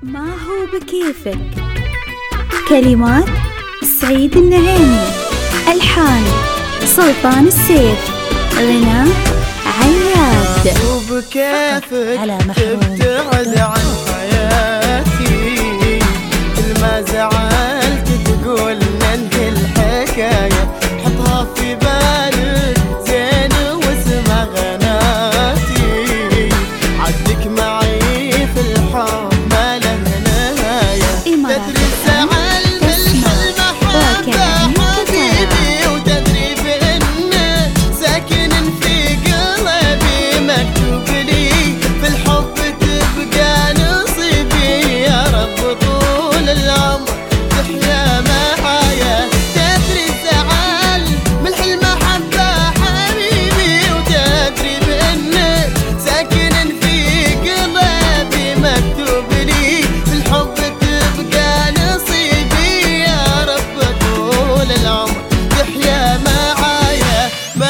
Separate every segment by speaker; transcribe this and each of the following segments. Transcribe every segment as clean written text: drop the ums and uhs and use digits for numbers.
Speaker 1: ما هو بكيفك. كلمات سعيد النعيمي، ألحان سلطان السيف، غناء عياد.
Speaker 2: وبكيفك تبتعد عن حياتي، كل ما زعلت تقول ننهي الحكاية، حطها في بالك زين واسمع غناتي، عدك معي في الحب ما له نهاية. تدري الزعل بالحلم حبه حبيبي، وتدري بأنه ساكن في قلبي، مكتوب لي في الحب تبقى نصيبي، يا رب طول العمر تحيا معايا. تدري الزعل بالحلم حبه حبيبي، وتدري بأنه ساكن في قلبي، مكتوب لي في الحب تبقى نصيبي، يا رب طول العمر تحيا معايا.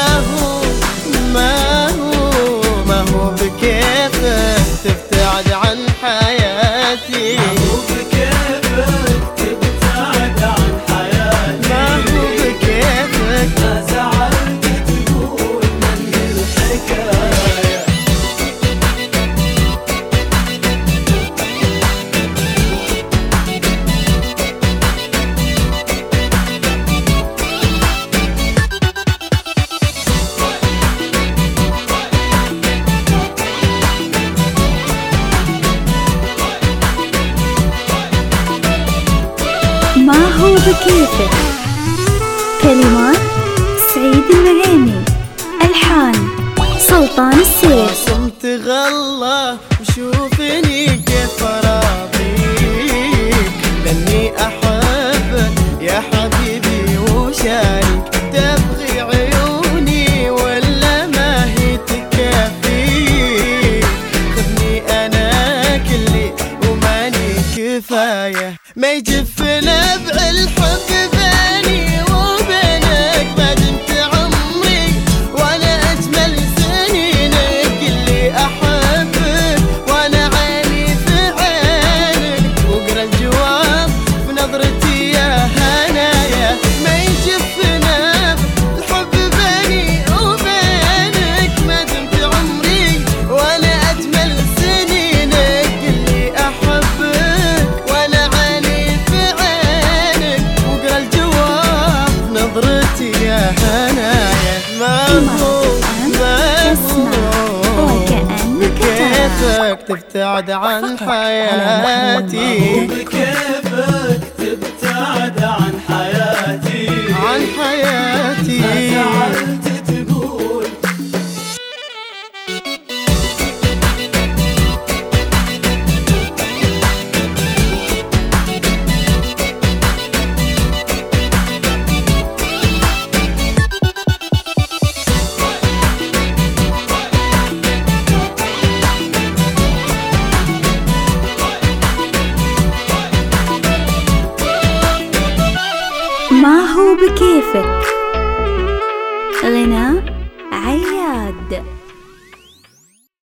Speaker 2: ما هو بكيفك تبتعد عن حياتي، ما هو بكيفك تبتعد عن حياتي، ما هو بكيفك ما زعلت تقول ننهي الحكاية.
Speaker 1: ما هو بكيفك. كلمات سعيد النعيمي، ألحان سلطان السيف.
Speaker 2: صمت غلة وشوفني كيف راضيك، لاني احبك يا حبيبي وشارك، تبغي عيوني ولا ما هي تكفيك، خذني انا كلي وماني كفاية، ما يجف نبع الحب بيني وبينك، ما دمت عمري وانا اجمل سنينك، اللي احبك وانا عيني في عينك، واقرا الجواب في نظرتي يا هنايا، ما يجف نبع الحب بيني وبينك، ما دمت عمري وانا اجمل سنينك، اللي احبك وانا عيني في عينك، واقرا الجواب في نظرتي يا هنايا. ما هو بكيفك تبتعد عن حياتي،
Speaker 3: بكيفك تبتعد عن حياتي،
Speaker 2: عن حياتي،
Speaker 3: ما زعلت تقول.
Speaker 1: ما هو بكيفك.